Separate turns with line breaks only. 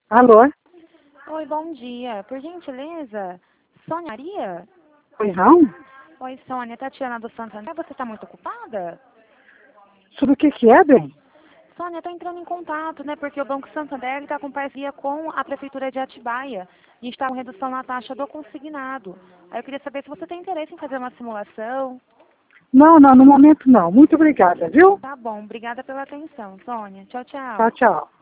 Alô?
Oi, bom dia. Por gentileza, Sônia Maria?
Oi, não?
Oi, Sônia, Tatiana do Santander. Você está muito ocupada?
Sobre o que é, bem?
Sônia, estou entrando em contato, né? Porque o Banco Santander está com parceria com a Prefeitura de Atibaia. A gente está com redução na taxa do consignado. Aí eu queria saber se você tem interesse em fazer uma simulação.
Não, no momento não. Muito obrigada, viu?
Tá bom, obrigada pela atenção, Sônia. Tchau,
Tchau,
tchau.
tchau.